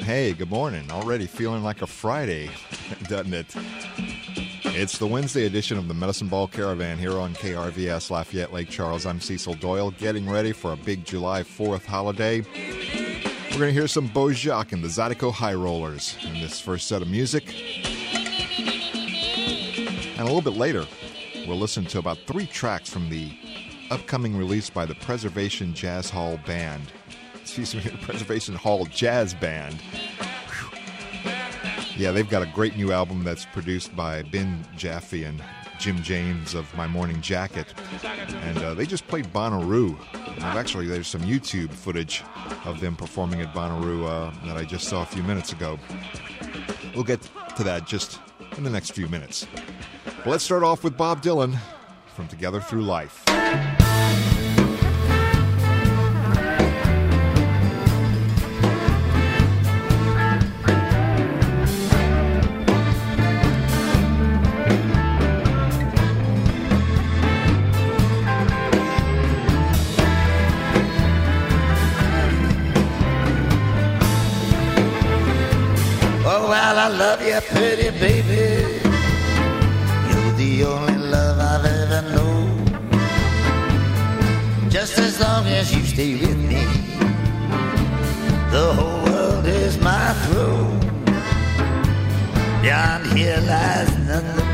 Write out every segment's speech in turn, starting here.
Hey, good morning. Already feeling like a Friday, doesn't it? It's the Wednesday edition of the Medicine Ball Caravan here on KRVS Lafayette Lake Charles. I'm Cecil Doyle, getting ready for a big July 4th holiday. We're going to hear some Beau Jocques and the Zydeco High Rollers in this first set of music. And a little bit later, we'll listen to about 3 tracks from the upcoming release by the Preservation Jazz Hall Band. Preservation Hall Jazz Band. Whew. Yeah, they've got a great new album that's produced by Ben Jaffe and Jim James of My Morning Jacket. And they just played Bonnaroo. Actually, there's some YouTube footage of them performing at Bonnaroo that I just saw a few minutes ago. We'll get to that just in the next few minutes. Well, let's start off with Bob Dylan from Together Through Life. I love you, pretty baby. You're the only love I've ever known. Just as long as you stay with me, the whole world is my throne. Beyond here lies nothing,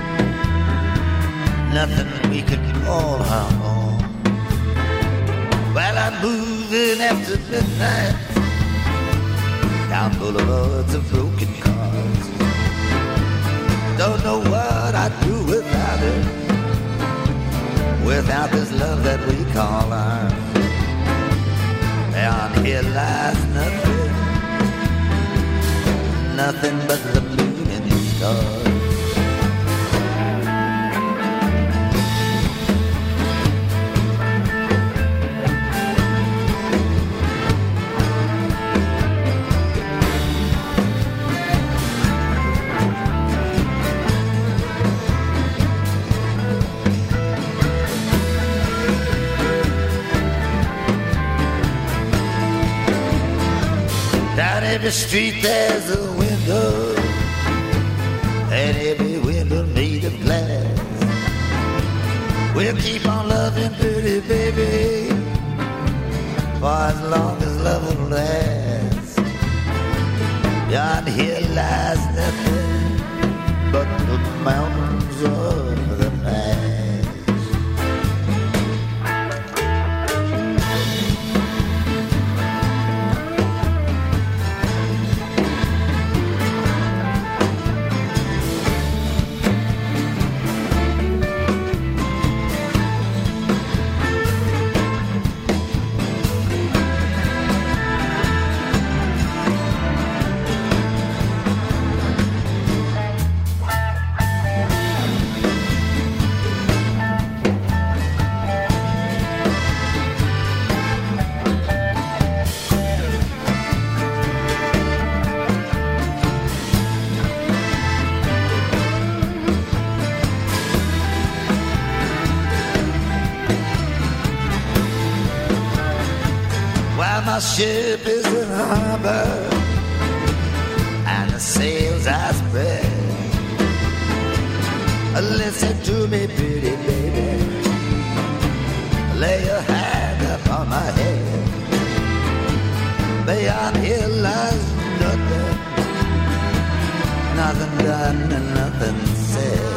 nothing we could call our own. Well, I'm moving after midnight down boulevards of broken cars. Don't know what I'd do without it, without this love that we call ours. Beyond here lies nothing, nothing but the moon and the stars. Every street there's a window, and every window made of glass. We'll keep on loving, pretty baby, for as long as love will last. Beyond here lies nothing but the mountains of the past. My ship is in harbor and the sails are spread. Listen to me, pretty baby, lay your hand upon my head. Beyond here lies nothing, nothing done and nothing said.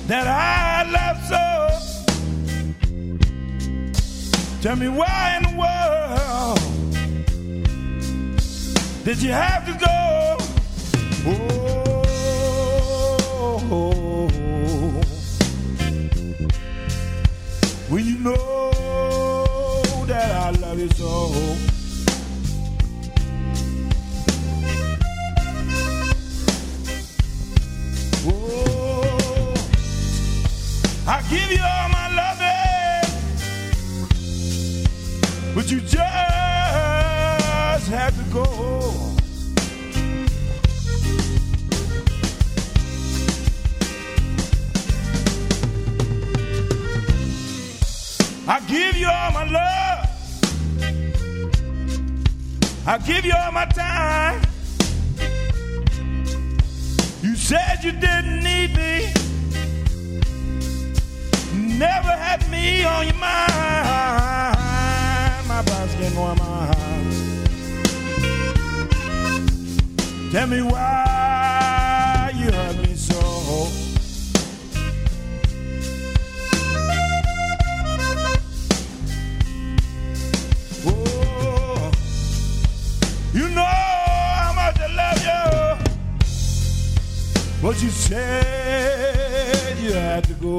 that I love so. Tell me why in the world did you have to go? Oh, when you know that I love you so. Oh, I give you all my loving, but you just have to go. I give you all my love. I give you all my time. You said you didn't need me. Never had me on your mind. My body's getting on my heart. Tell me why you hurt me so. Oh, you know how much I love you, but you said you had to go.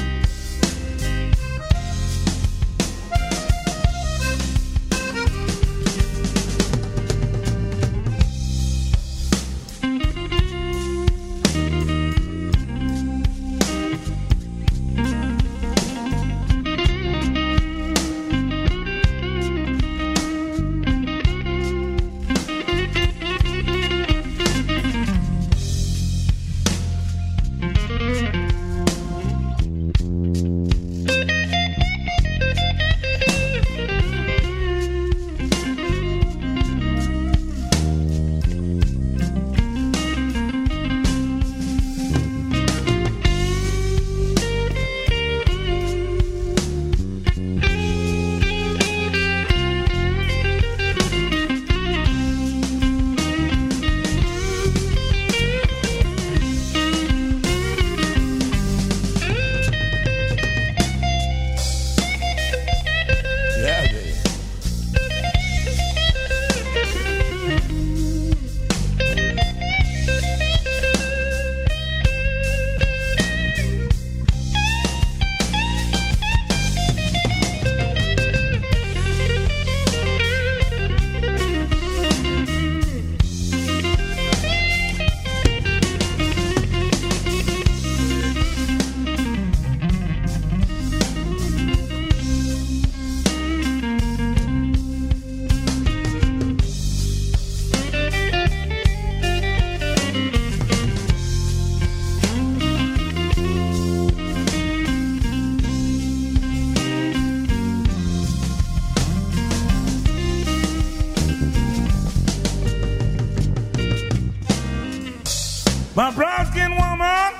My brown-skinned woman,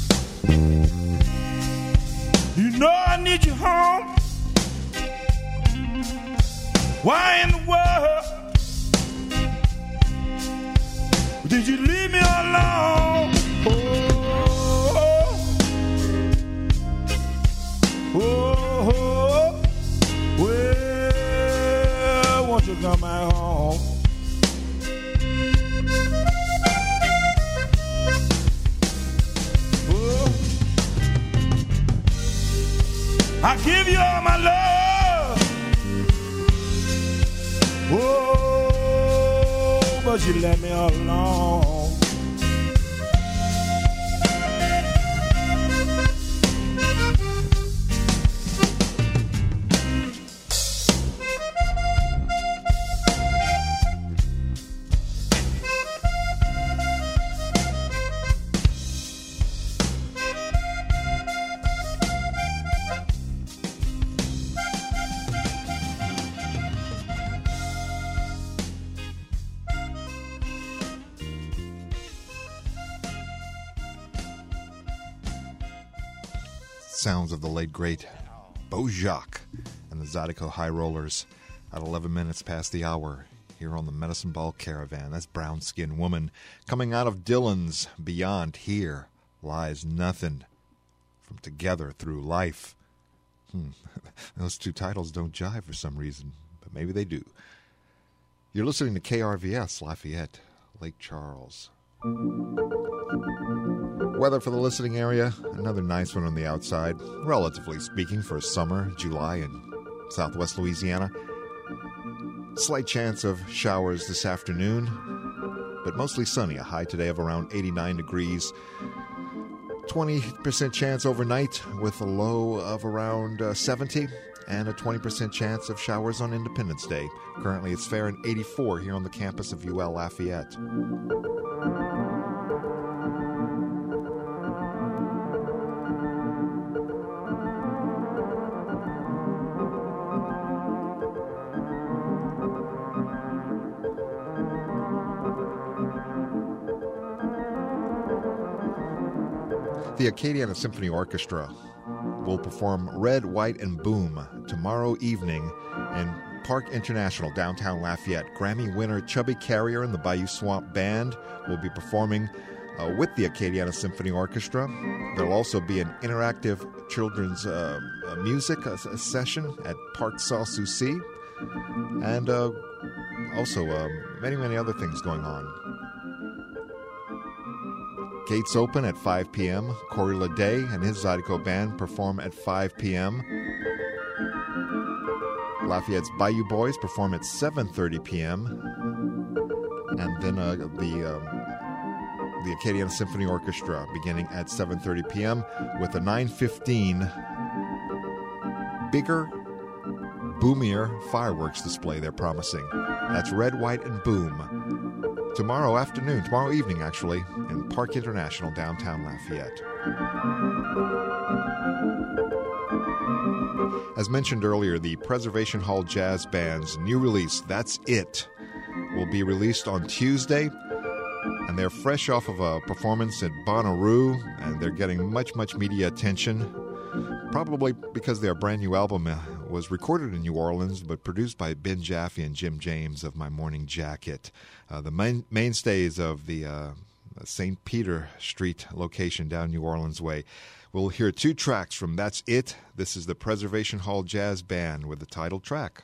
you know I need you home. Why in the world did you leave me alone? Oh, well, won't you come back home? I give you all my love. Oh, but you let me alone. Sounds of the late, great Beau Jocques and the Zydeco High Rollers at 11 minutes past the hour here on the Medicine Ball Caravan. That's Brown Skin Woman coming out of Dylan's Beyond Here Lies Nothing. from Together Through Life. Those two titles don't jive for some reason, but maybe they do. You're listening to KRVS, Lafayette, Lake Charles. Weather for the listening area, another nice one on the outside, relatively speaking, for summer, July in southwest Louisiana. Slight chance of showers this afternoon, but mostly sunny. A high today of around 89 degrees. 20% chance overnight with a low of around 70, and a 20% chance of showers on Independence Day. Currently it's fair and 84 here on the campus of UL Lafayette. The Acadiana Symphony Orchestra will perform Red, White, and Boom tomorrow evening in Park International, downtown Lafayette. Grammy winner Chubby Carrier and the Bayou Swamp Band will be performing with the Acadiana Symphony Orchestra. There will also be an interactive children's music session at Park Sans Souci, and also many, many other things going on. Gates open at 5 p.m. Corey Leday and his Zydeco Band perform at 5 p.m. Lafayette's Bayou Boys perform at 7:30 p.m. And then the Acadiana Symphony Orchestra beginning at 7:30 p.m. with a 9:15 bigger, boomier fireworks display they're promising. That's Red, White, and Boom. Tomorrow evening, actually, in Park International, downtown Lafayette. As mentioned earlier, the Preservation Hall Jazz Band's new release, That's It, will be released on Tuesday. And they're fresh off of a performance at Bonnaroo, and they're getting much, much media attention. Probably because their brand new album was recorded in New Orleans, but produced by Ben Jaffe and Jim James of My Morning Jacket. The mainstays of the St. Peter Street location down New Orleans way. We'll hear two tracks from That's It. This is the Preservation Hall Jazz Band with the title track.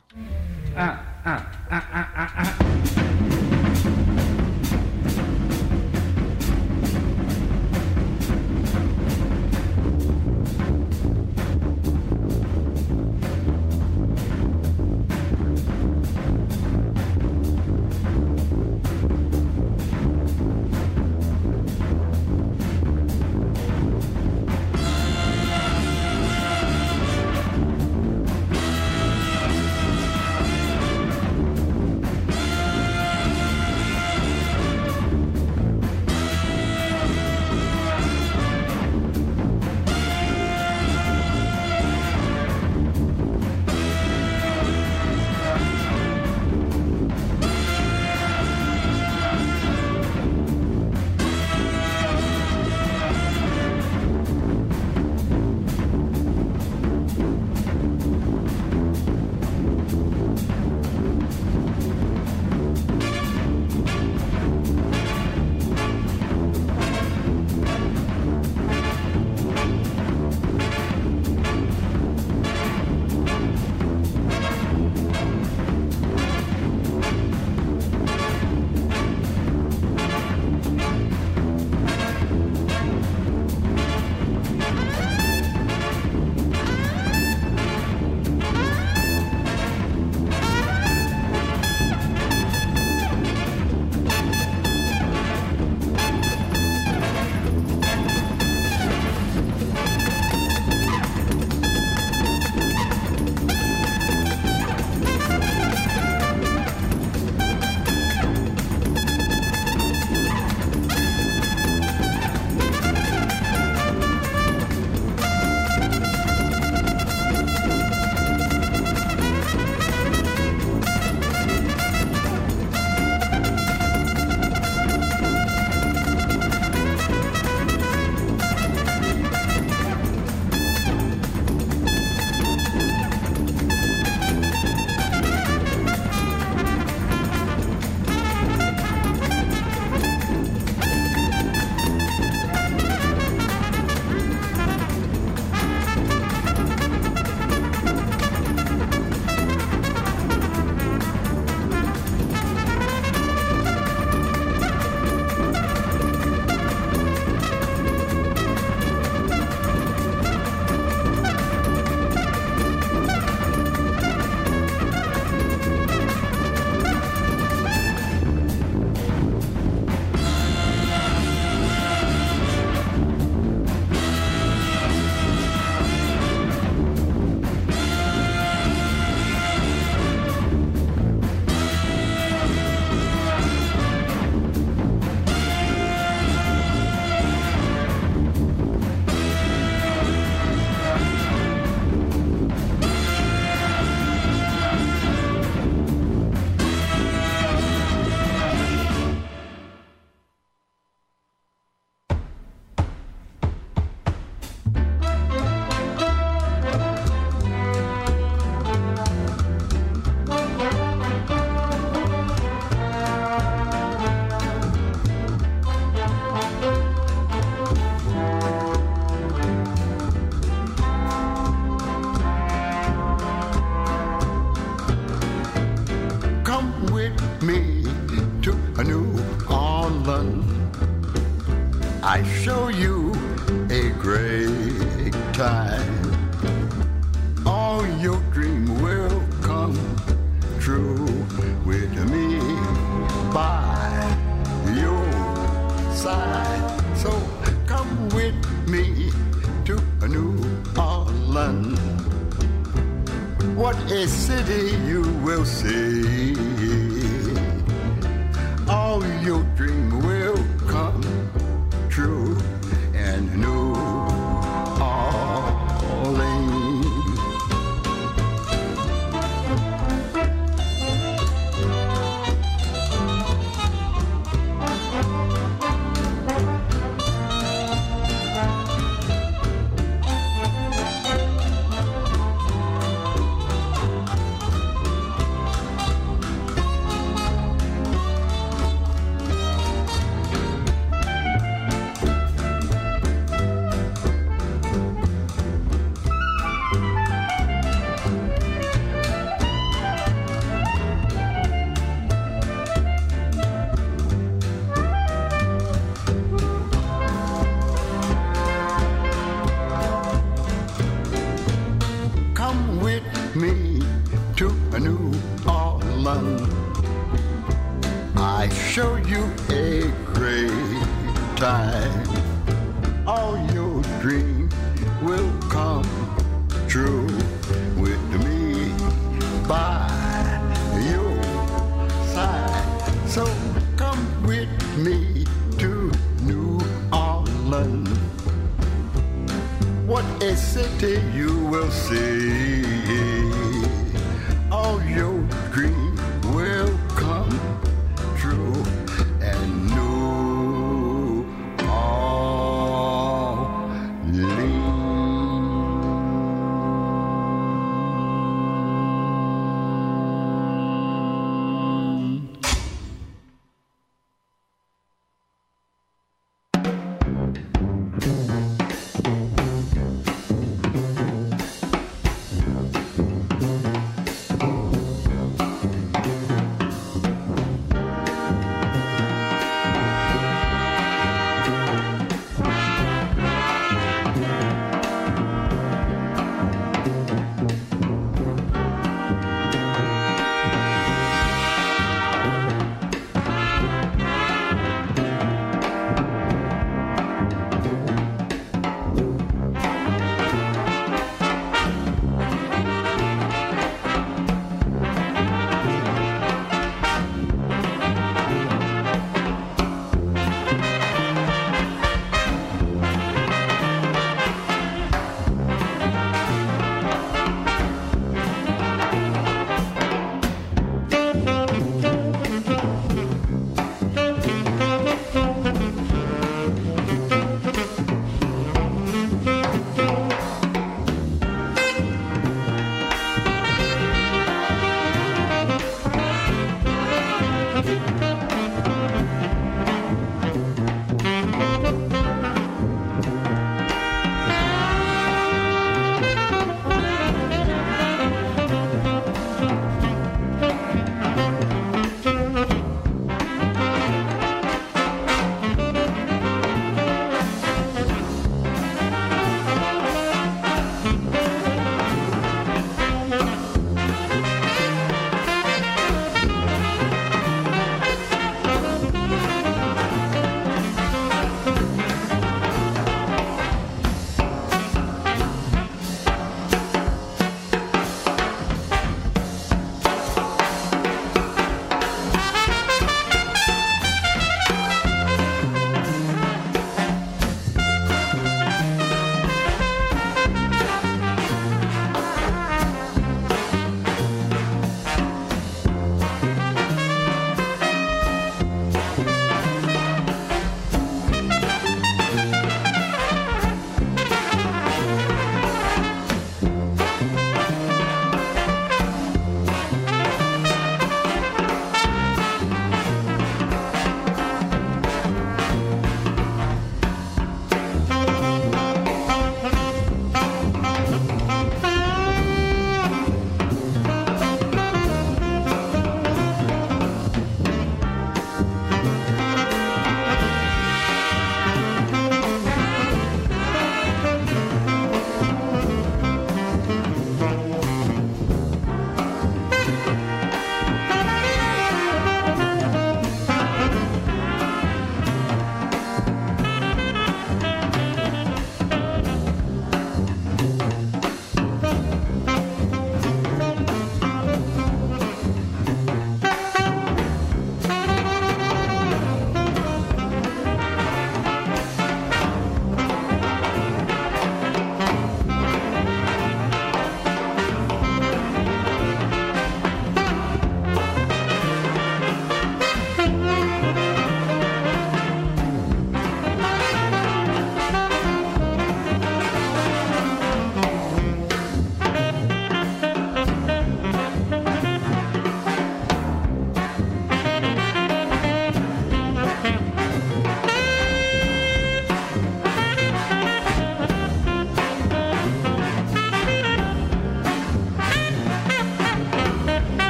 I show you a great time. All your dreams will come true with me by your side. So come with me to New Orleans. What a city you will see. All your dreams will come true and New Orleans. Me to a New Orleans. I show you a great time. All your dreams will come true with me by your side. So come with me to New Orleans. What a city you will see. All your dreams will come true and New Orleans.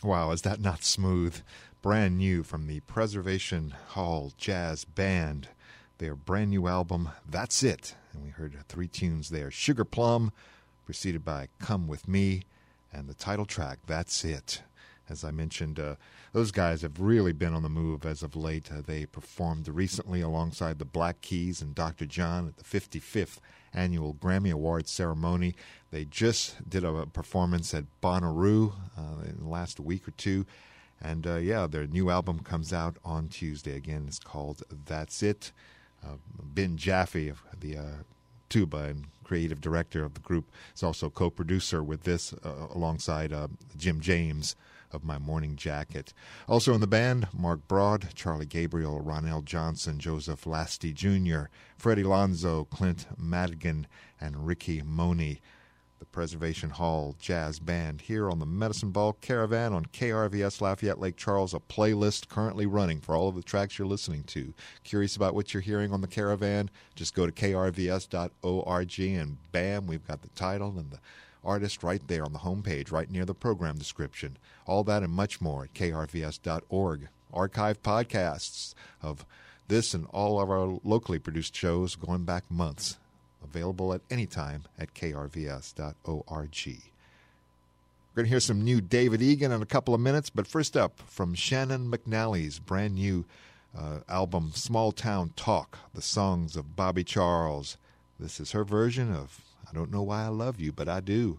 Wow, is that not smooth? Brand new from the Preservation Hall Jazz Band. Their brand new album, That's It. And we heard 3 tunes there. Sugar Plum, preceded by Come With Me, and the title track, That's It. As I mentioned, those guys have really been on the move as of late. They performed recently alongside the Black Keys and Dr. John at the 55th Annual Grammy Awards ceremony. They just did a performance at Bonnaroo in the last week or two. And, their new album comes out on Tuesday. Again, it's called That's It. Ben Jaffe, the tuba and creative director of the group, is also co-producer with this alongside Jim James of My Morning Jacket. Also in the band, Mark Broad, Charlie Gabriel, Ronell Johnson, Joseph Lasty Jr., Freddie Lonzo, Clint Madigan, and Ricky Money. The Preservation Hall Jazz Band here on the Medicine Ball Caravan on KRVS Lafayette Lake Charles, a playlist currently running for all of the tracks you're listening to. Curious about what you're hearing on the Caravan? Just go to krvs.org and bam, we've got the title and the artist right there on the homepage, right near the program description. All that and much more at krvs.org. Archive podcasts of this and all of our locally produced shows going back months. Available at any time at krvs.org. We're going to hear some new David Egan in a couple of minutes, but first up, from Shannon McNally's brand new album, Small Town Talk, the songs of Bobby Charles. This is her version of I Don't Know Why I Love You, But I Do.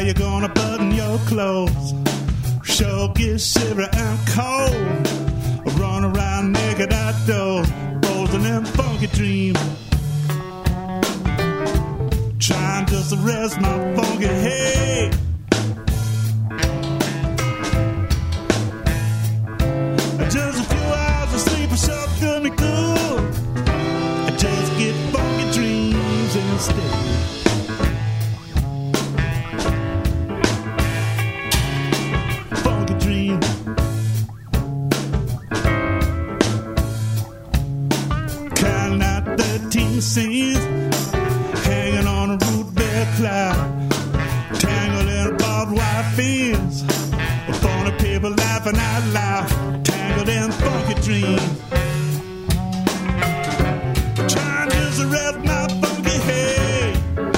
you gonna button your clothes? Sure get shivery and cold. Run around naked outdoors, posing in funky dreams. Trying just to rest my funky head. Just a few hours of sleep, sure do me good. I just get funky dreams instead. Funky dreams. Counting out 13 scenes, hanging on a root bear cloud, tangled in barbed wire fence, a phony people laughing out loud, tangled in funky dreams. Trying to rest my funky head.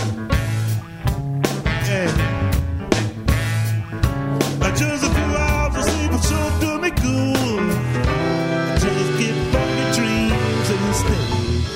Yeah. Just a few hours of sleep will sure do me good. Just get funky dreams instead.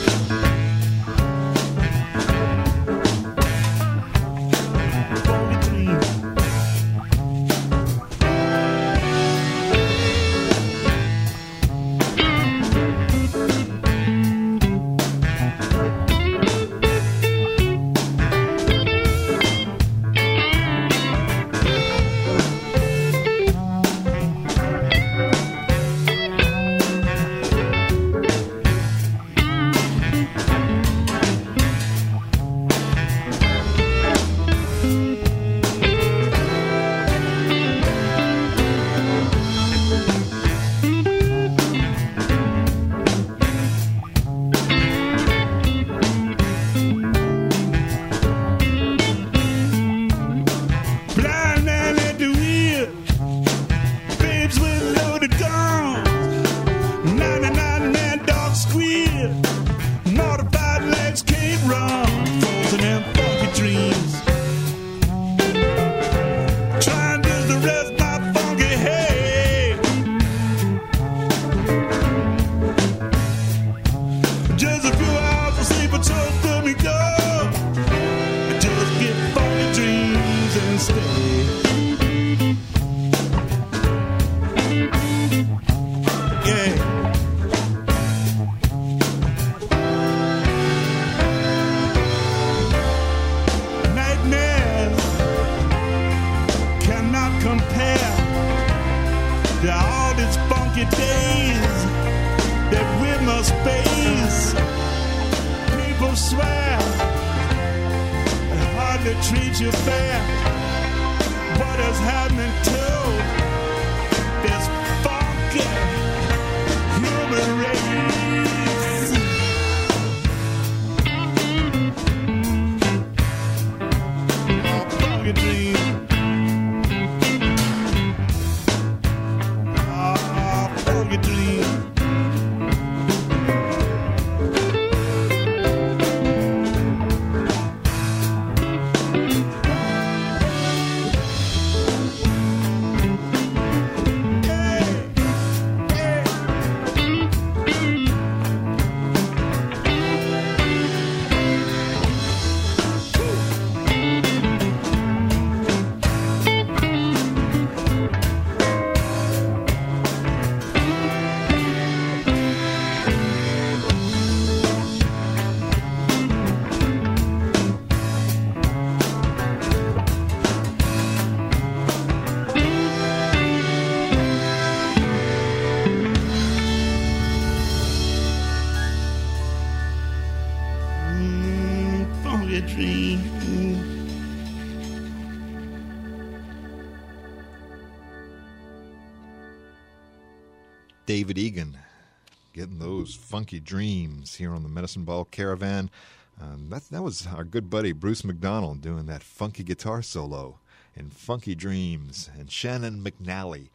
David Egan, getting those funky dreams here on the Medicine Ball Caravan. That was our good buddy Bruce McDonald doing that funky guitar solo in Funky Dreams, and Shannon McNally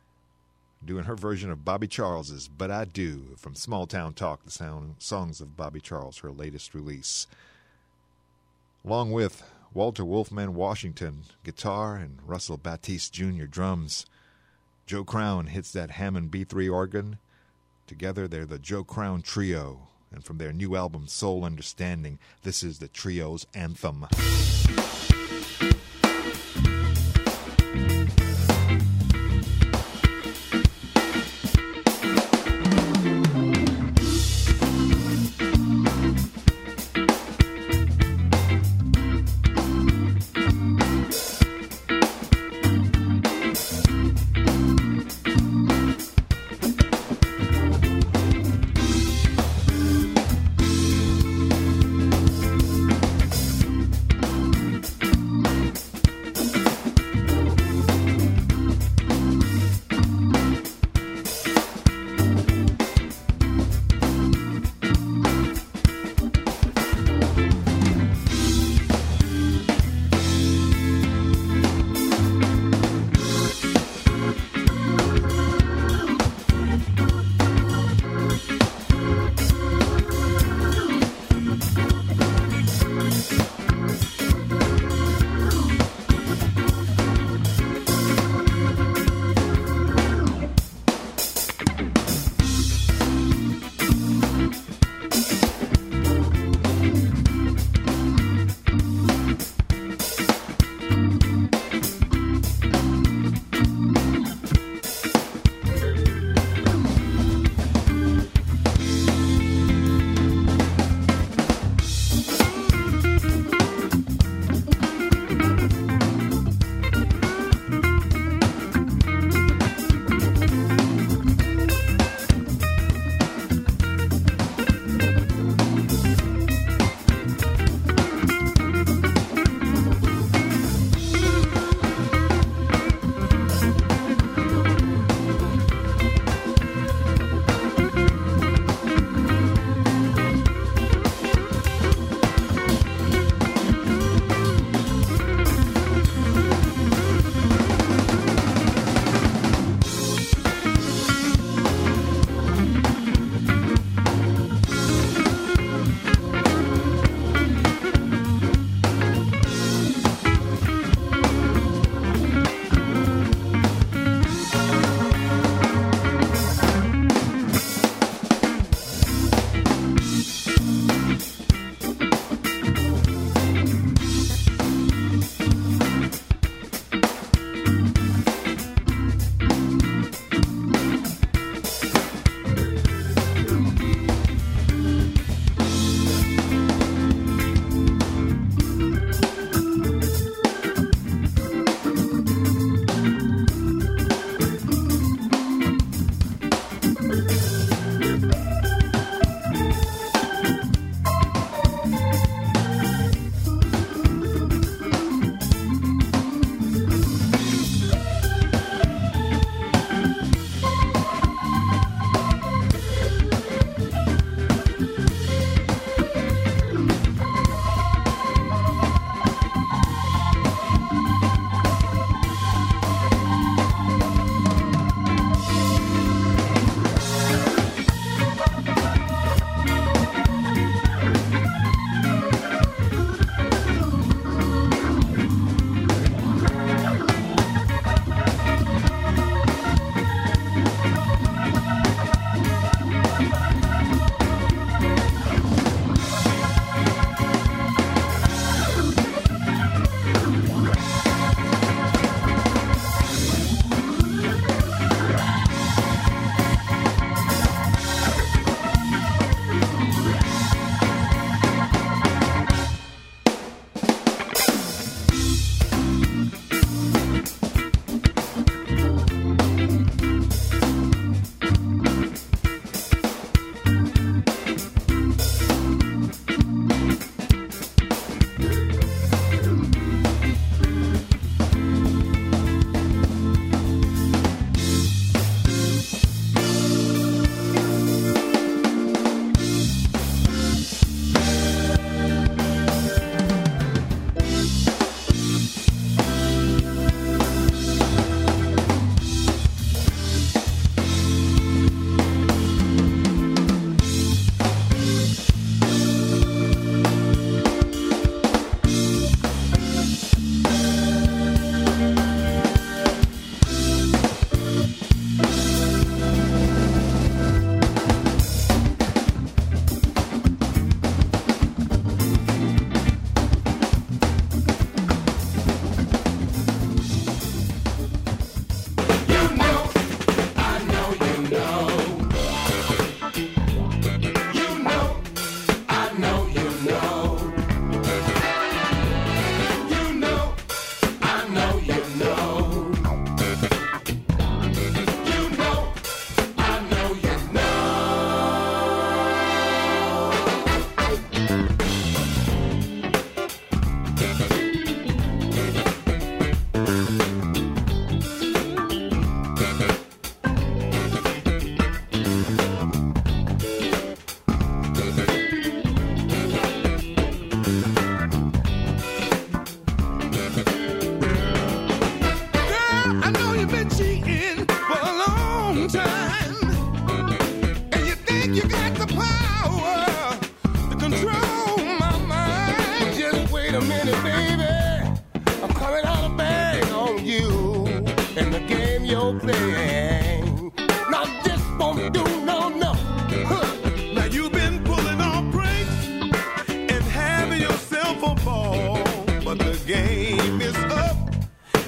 doing her version of Bobby Charles's But I Do from Small Town Talk, the songs of Bobby Charles, her latest release. Along with Walter Wolfman Washington, guitar, and Russell Batiste Jr., drums. Joe Crown hits that Hammond B3 organ. Together, they're the Joe Crown Trio. And from their new album, Soul Understanding, this is the trio's anthem.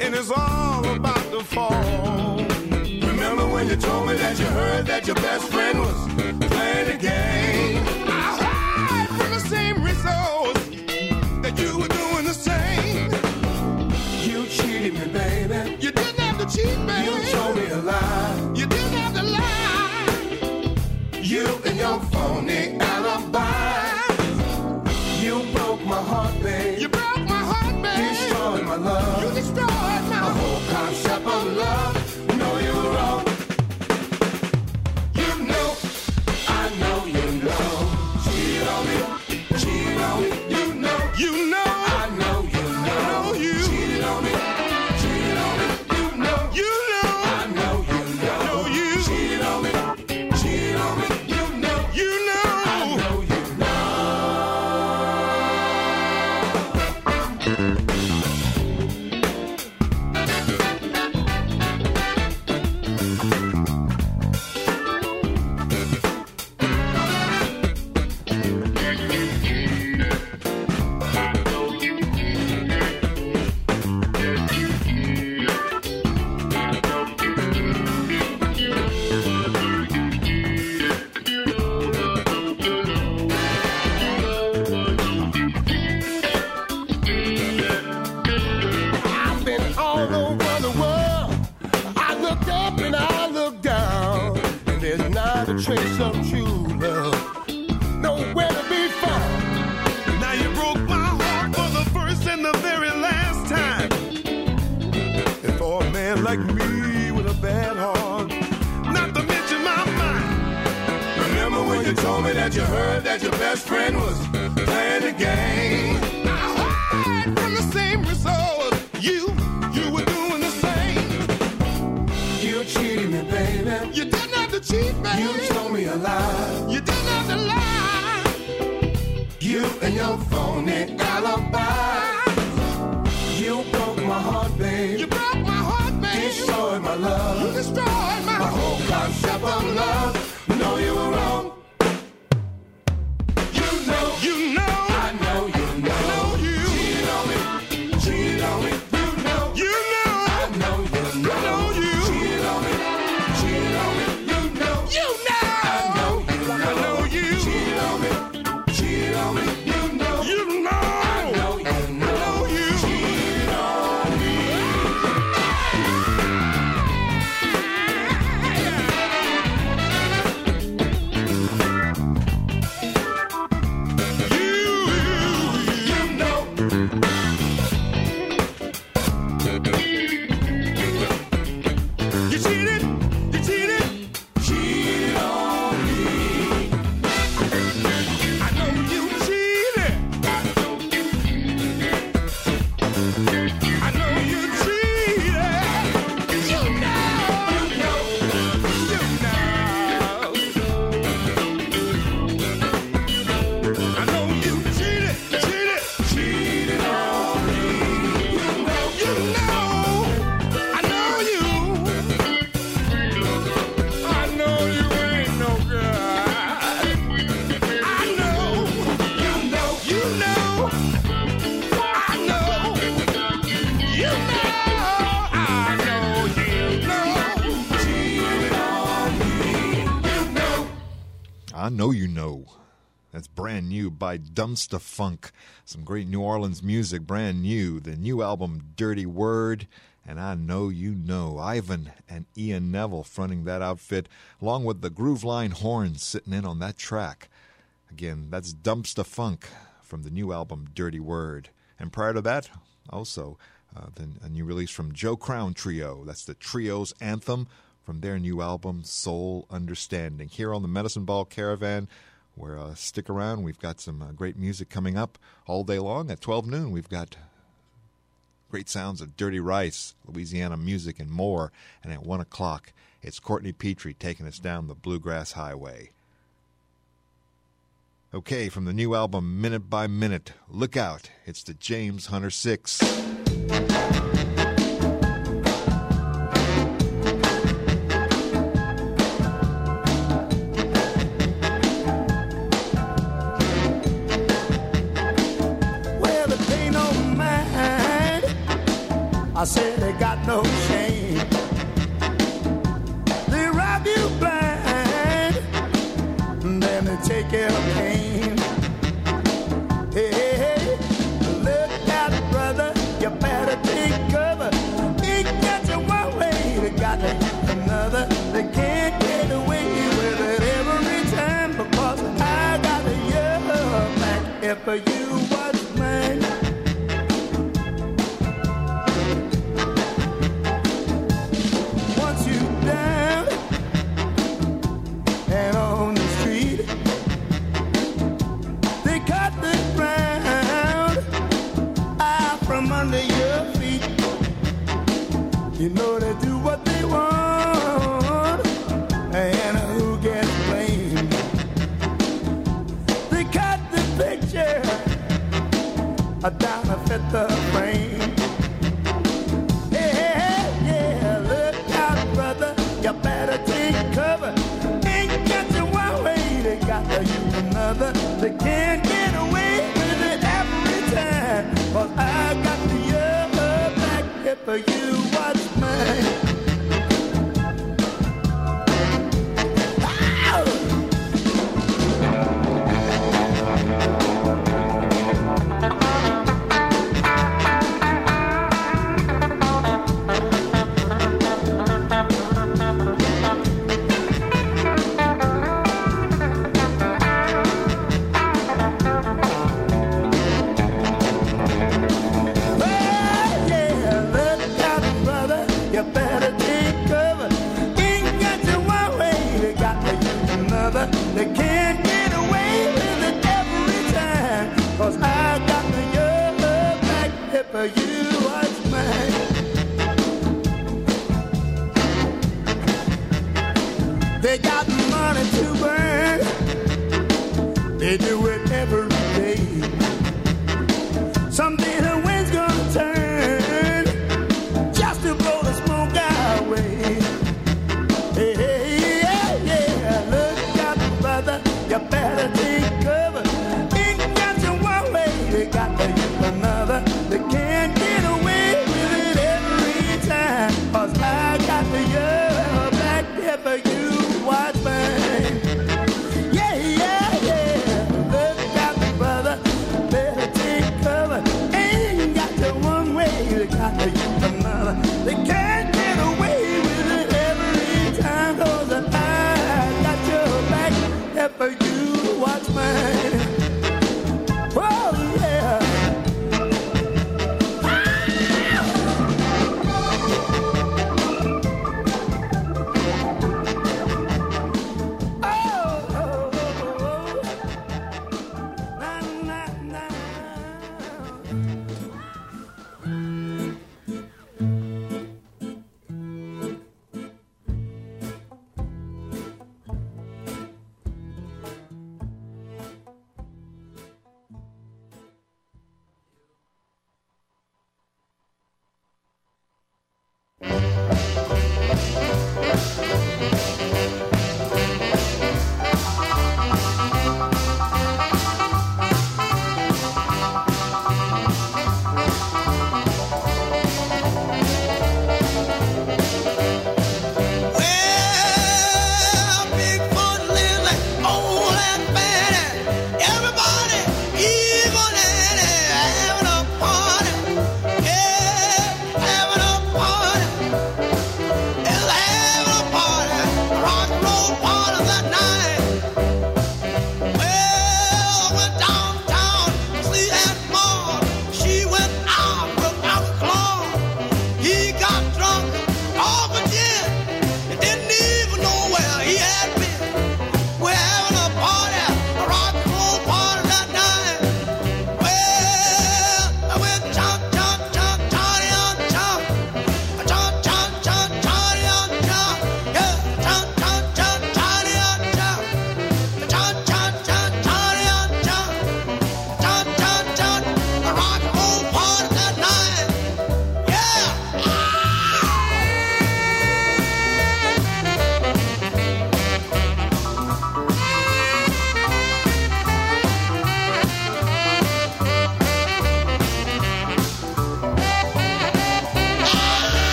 and it's all about to fall. Remember when you told me that you heard that your best friend was playing a game? I heard from the same results that you were doing the same. You cheated me, baby. You didn't have to cheat, baby. You told me a lie. You didn't have to lie. You and your phony alibi. You broke my heart, babe. You broke my heart, babe. Destroyed my love. You destroyed my whole concept of love. No, you were wrong. You know, I know you know. Cheat on me, cheat on me. You know, I know you know. You cheated on me, cheated on me. You know, I know you know. You cheated on me, cheated on me. You know, I know you know. I've been all over the world. I look up and I look down, and there's not a trace of true love, nowhere to be found. Now you broke my heart for the first and the very last time. And for a man like me with a bad heart, not to mention my mind. Remember when you told me that you heard that your best friend was playing the game? I heard from the same result. You were doing the same. You cheated me, baby. You didn't have to cheat, baby. You told me a lie. You didn't have to lie. You and your phony alibi. You broke my heart, babe. You broke my heart, babe. Destroyed my love. You destroyed my whole concept of love. No, you were wrong. You know, I know you know. I know you cheated on me, cheated on me. You know, I know you know. I know you cheated on me, cheated on me. You know, I know you know. I know you cheated on me, cheated on me. You know, I know you know. I know you cheated on me. You know. You cheated on me. I know you cheated. I know you cheated. You know. I know you cheated on me. You know. I know you. I know you ain't no good. I know. You know. I know. You know. I know you know. Cheated on me. You know. I know you know. That's brand new by Dumpster Funk. Some great New Orleans music, brand new. The new album, Dirty Word, and I Know You Know. Ivan and Ian Neville fronting that outfit, along with the Groove Line horns sitting in on that track. Again, that's Dumpster Funk from the new album, Dirty Word. And prior to that, also a new release from Joe Crown Trio. That's the Trio's anthem from their new album, Soul Understanding. Here on the Medicine Ball Caravan, where stick around. We've got some great music coming up all day long. At 12 noon, we've got great sounds of Dirty Rice, Louisiana music, and more. And at 1 o'clock, it's Courtney Petrie taking us down the Bluegrass Highway. Okay, from the new album, Minute by Minute, look out. It's the James Hunter 6. I said they got no shame. They rob you blind, then they take your pain. Hey, hey, hey, look out, brother, you better take cover. Ain't got you one way, they got to use another. They can't get away with it every time because I got the year back if you was mine. Once you down and on the street, they cut the ground out from under your feet. You know they do what they want, and who gets blamed? They cut the picture down to fit the frame. Hey, hey, hey, yeah, look out, brother, you better take cover. Ain't got you one way, they got to use another. They can't get away with it every time, 'cause I got the year back if you was mine. They can't get away with it every time, 'cause I got the year back if you was mine. They got money to burn, they do it every day. Someday the wind's gonna turn just to blow the smoke away. Hey, hey, yeah, yeah, look out, brother, you better take cover. Ain't got you one way, they got to use another. They can't get away with it every time, 'cause I got the year back if you was mine. Yeah, yeah, yeah, look out, brother, better take cover. Ain't got you one way, they got to use another. They can't get away with it every time, 'cause I got your back if you was mine. Oh, yeah.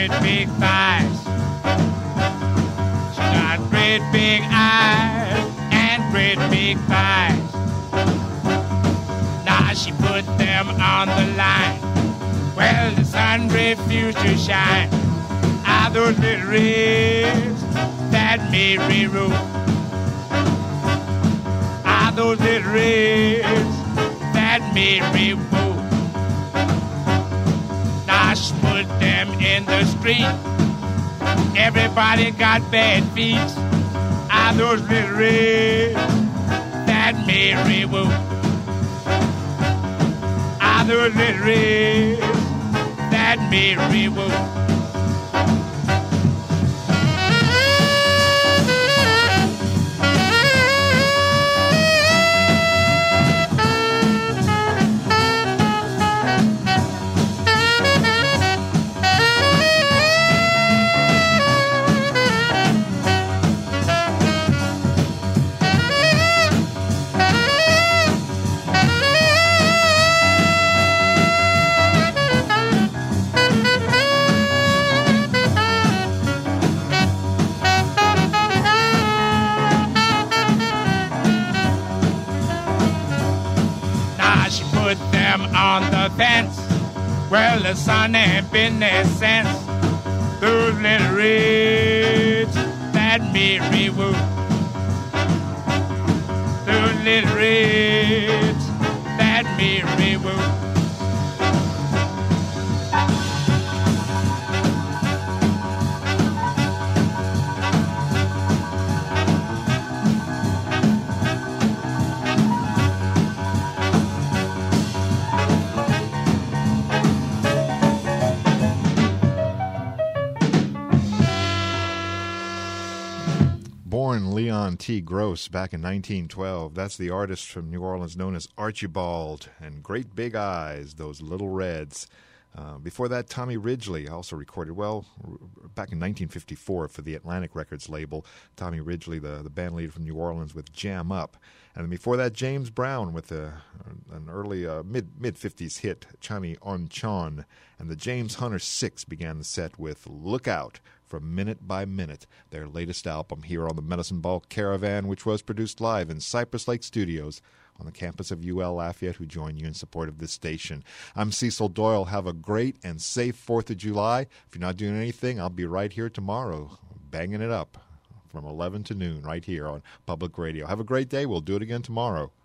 great big thighs. She got great big eyes and great big thighs. Now she put them on the line. Well, the sun refused to shine. Are those little ribs that Mary wrote? Are those little ribs that Mary wrote? Now she put them in the street. Everybody got bad feet. Are those little ribs that Mary wrote? Are those little ribs that Mary wrote? On the fence, well, the sun ain't been there since. Those little reds that Mary wrote. Those little reds that Mary wrote. Leon T. Gross back in 1912. That's the artist from New Orleans known as Archibald, and Great Big Eyes, those little reds. Before that, Tommy Ridgely also recorded, back in 1954 for the Atlantic Records label. Tommy Ridgely, the band leader from New Orleans, with Jam Up. And then before that, James Brown with an early mid-50s hit, Chani On Chon. And the James Hunter Six began the set with Look Out from Minute by Minute, their latest album here on the Medicine Ball Caravan, which was produced live in Cypress Lake Studios on the campus of UL Lafayette, who join you in support of this station. I'm Cecil Doyle. Have a great and safe 4th of July. If you're not doing anything, I'll be right here tomorrow, banging it up from 11 to noon right here on Public Radio. Have a great day. We'll do it again tomorrow.